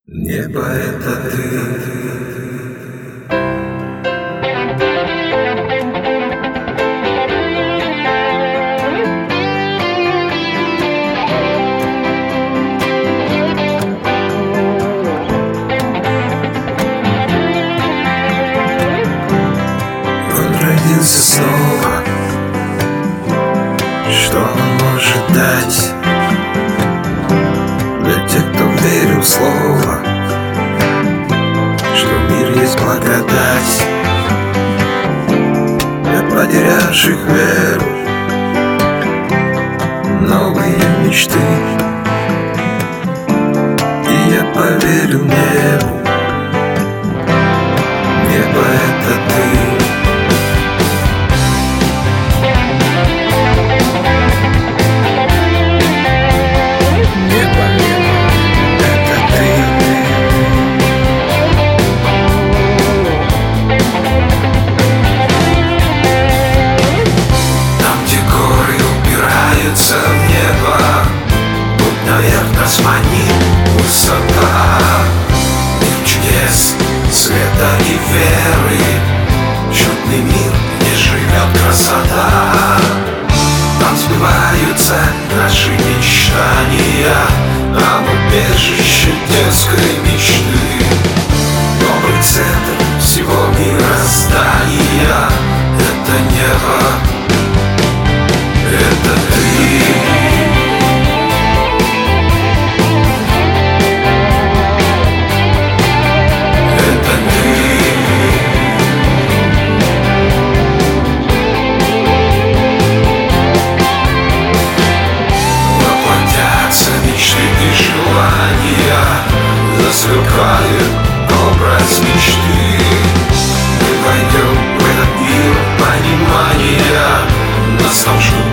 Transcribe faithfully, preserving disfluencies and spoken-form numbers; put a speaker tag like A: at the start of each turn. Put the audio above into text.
A: Небо — это ты. Он родился снова. Что он может дать для тех, кто верил в слово, что в мире есть благодать для потерявших веру, новые мечты. И я поверил небу. Небо — это ты. В небо, будь наверх нас манит высота. Мир чудес, света и веры, чудный мир, где живет красота. Там сбываются наши мечтания, там убежище детской мечты. Добрый центр всего мироздания — это небо. Это ты. Это ты. Воплотятся мечты и желания, засверкает образ мечты. Мы войдем в этот мир понимания, нас там ждут